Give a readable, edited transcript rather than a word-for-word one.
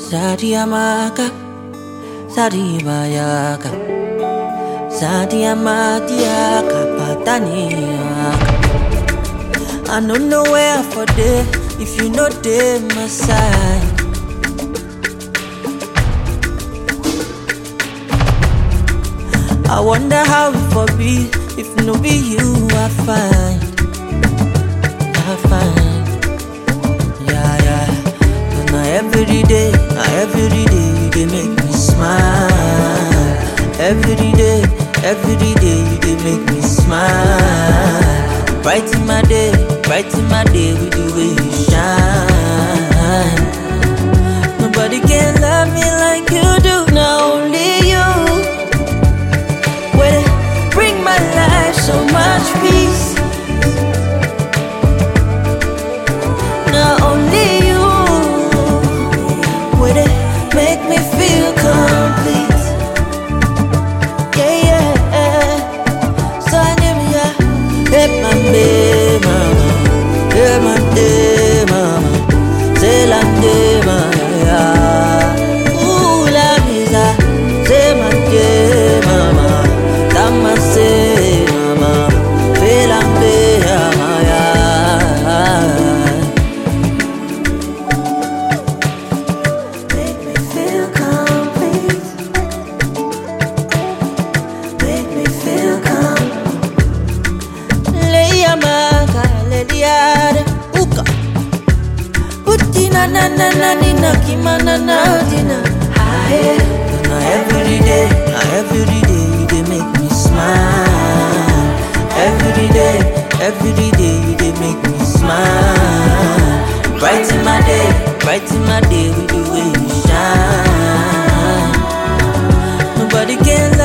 Sadiamaka, Sadibayaka, Sadiamadiaka, Pataniaka. I don't know where for day if you know they my side. I wonder how it for be if no be you I find. Yeah. But now every day they make me smile. Every day they make me smile. Brighten my day with the way you shine. Nobody can love me like you do, now only you. Where bring my life so much peace. Now only you. Where make me feel complete. Yeah. So I need ya. Hey my baby mama, hey my day mama, say la day mama. Ooh la misa, say my day mama, dama say mama, feel la day mama. Make me feel complete. Make me feel complete. Leyamaka, leliada, uka. Putina na nina kimana na dina. Now every day they make me smile. Every day they make me smile. Brighten my day with the way you shine. Nobody can